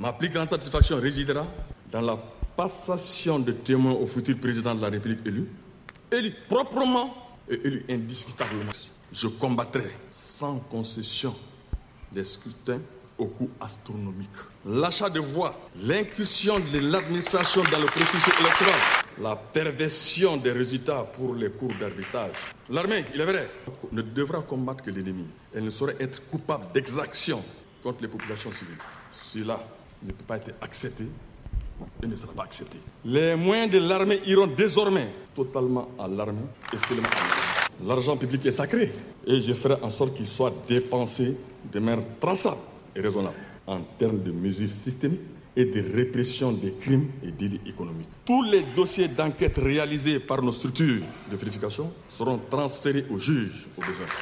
Ma plus grande satisfaction résidera dans la passation de témoins au futur président de la République élu proprement et élu indiscutablement. Je combattrai sans concession les scrutins au coût astronomique. L'achat de voix, l'incursion de l'administration dans le processus électoral, la perversion des résultats pour les cours d'arbitrage. L'armée, il est vrai, ne devra combattre que l'ennemi. Elle ne saurait être coupable d'exaction contre les populations civiles. Cela ne peut pas être accepté et ne sera pas accepté. Les moyens de l'armée iront désormais totalement à l'armée et seulement à l'armée. L'argent public est sacré et je ferai en sorte qu'il soit dépensé de manière traçable et raisonnable en termes de mesures systémiques et de répression des crimes et délits économiques. Tous les dossiers d'enquête réalisés par nos structures de vérification seront transférés aux juges au besoin.